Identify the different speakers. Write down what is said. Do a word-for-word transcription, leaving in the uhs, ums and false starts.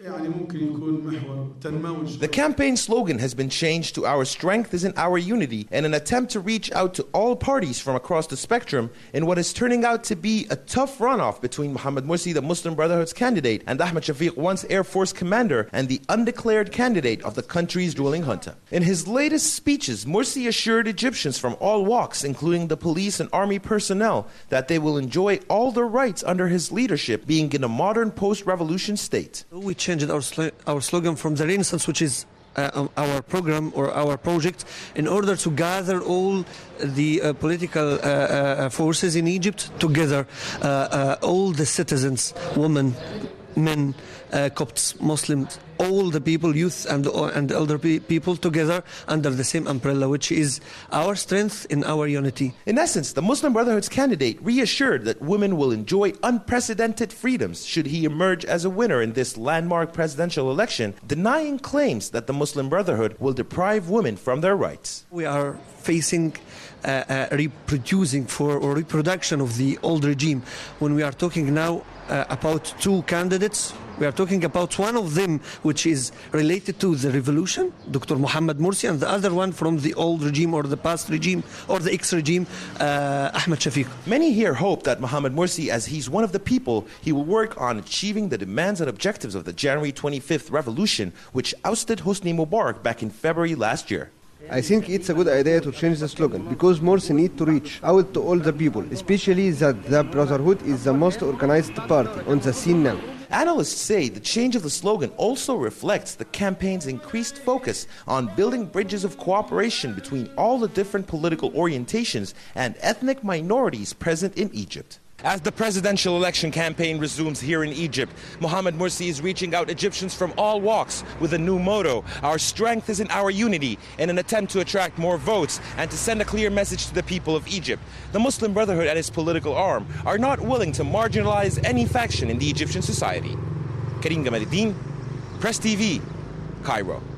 Speaker 1: The campaign slogan has been changed to "Our strength is in our unity," in an attempt to reach out to all parties from across the spectrum in what is turning out to be a tough runoff between Mohamed Morsi, the Muslim Brotherhood's candidate, and Ahmed Shafiq, once Air Force commander and the undeclared candidate of the country's ruling junta. In his latest speeches, Morsi assured Egyptians from all walks, including the police and army personnel, that they will enjoy all the rights under his leadership, being in a modern post-revolution state.
Speaker 2: We changed our, sl our slogan from the Renaissance, which is uh, our program or our project, in order to gather all the uh, political uh, uh, forces in Egypt together, uh, uh, all the citizens, women, men, uh, Copts, Muslims, all the people, youth and, and elder pe people together under the same umbrella, which is our strength in our unity.
Speaker 1: In essence, the Muslim Brotherhood's candidate reassured that women will enjoy unprecedented freedoms should he emerge as a winner in this landmark presidential election, denying claims that the Muslim Brotherhood will deprive women from their rights.
Speaker 2: We are facing uh, uh, reproducing for or reproduction of the old regime. When we are talking now uh, about two candidates, we are talking about one of them which is related to the revolution, Doctor Mohamed Morsi, and the other one from the old regime or the past regime or the ex-regime, uh, Ahmed Shafiq.
Speaker 1: Many here hope that Mohamed Morsi, as he's one of the people, he will work on achieving the demands and objectives of the January twenty-fifth revolution, which ousted Hosni Mubarak back in February last year.
Speaker 3: I think it's a good idea to change the slogan because Morsi needs to reach out to all the people, especially that the Brotherhood is the most organized party on the scene now.
Speaker 1: Analysts say the change of the slogan also reflects the campaign's increased focus on building bridges of cooperation between all the different political orientations and ethnic minorities present in Egypt. As the presidential election campaign resumes here in Egypt, Mohamed Morsi is reaching out Egyptians from all walks with a new motto: "Our strength is in our unity," in an attempt to attract more votes and to send a clear message to the people of Egypt. The Muslim Brotherhood and its political arm are not willing to marginalize any faction in the Egyptian society. Karim Gamaluddin, Press T V, Cairo.